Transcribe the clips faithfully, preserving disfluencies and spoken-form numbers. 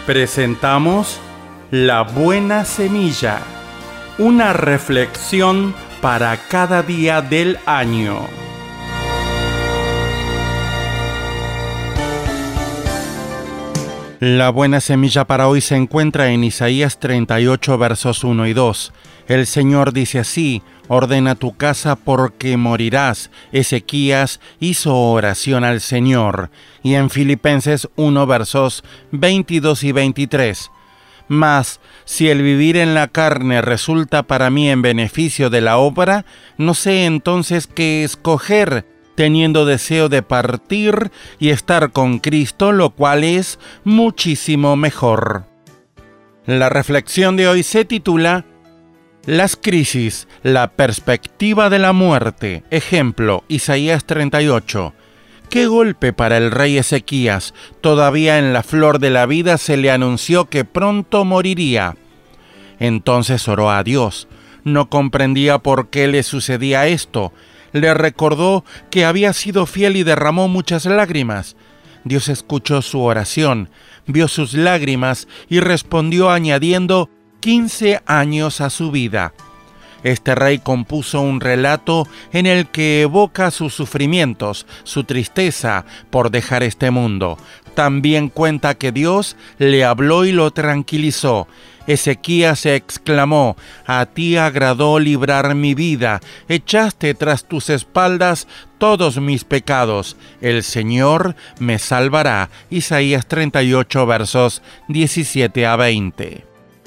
Presentamos La Buena Semilla, una reflexión para cada día del año. La buena semilla para hoy se encuentra en Isaías treinta y ocho, versos uno y dos. El Señor dice así: ordena tu casa porque morirás. Ezequías hizo oración al Señor. Y en Filipenses uno, versos veintidós y veintitrés. Mas, si el vivir en la carne resulta para mí en beneficio de la obra, no sé entonces qué escoger, teniendo deseo de partir y estar con Cristo, lo cual es muchísimo mejor. La reflexión de hoy se titula Las crisis, la perspectiva de la muerte. Ejemplo, Isaías treinta y ocho. ¡Qué golpe para el rey Ezequías! Todavía en la flor de la vida se le anunció que pronto moriría. Entonces oró a Dios. No comprendía por qué le sucedía esto. Le recordó que había sido fiel y derramó muchas lágrimas. Dios escuchó su oración, vio sus lágrimas y respondió añadiendo quince años a su vida. Este rey compuso un relato en el que evoca sus sufrimientos, su tristeza por dejar este mundo. También cuenta que Dios le habló y lo tranquilizó. Ezequías exclamó: «A ti agradó librar mi vida, echaste tras tus espaldas todos mis pecados. El Señor me salvará». Isaías treinta y ocho, versos diecisiete a veinte.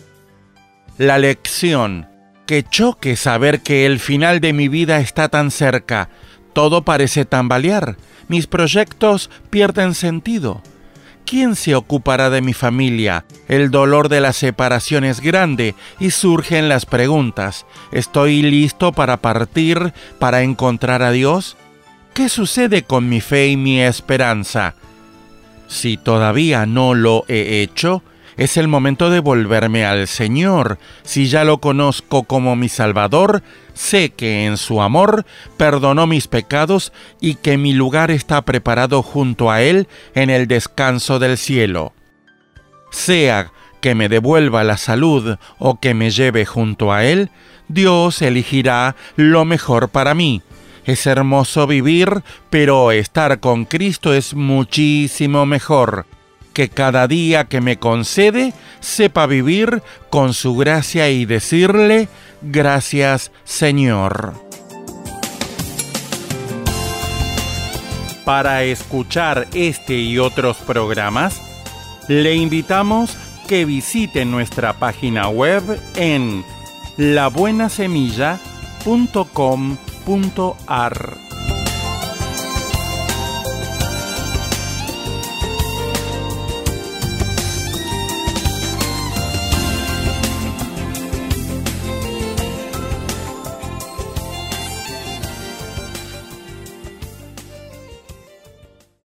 La lección: qué choque saber que el final de mi vida está tan cerca. Todo parece tambalear. Mis proyectos pierden sentido. ¿Quién se ocupará de mi familia? El dolor de la separación es grande y surgen las preguntas. ¿Estoy listo para partir, para encontrar a Dios? ¿Qué sucede con mi fe y mi esperanza? Si todavía no lo he hecho, es el momento de volverme al Señor. Si ya lo conozco como mi Salvador, sé que en su amor perdonó mis pecados y que mi lugar está preparado junto a Él en el descanso del cielo. Sea que me devuelva la salud o que me lleve junto a Él, Dios elegirá lo mejor para mí. Es hermoso vivir, pero estar con Cristo es muchísimo mejor. Que cada día que me concede sepa vivir con su gracia y decirle: gracias, Señor. Para escuchar este y otros programas, le invitamos que visite nuestra página web en la buena semilla punto com punto a r.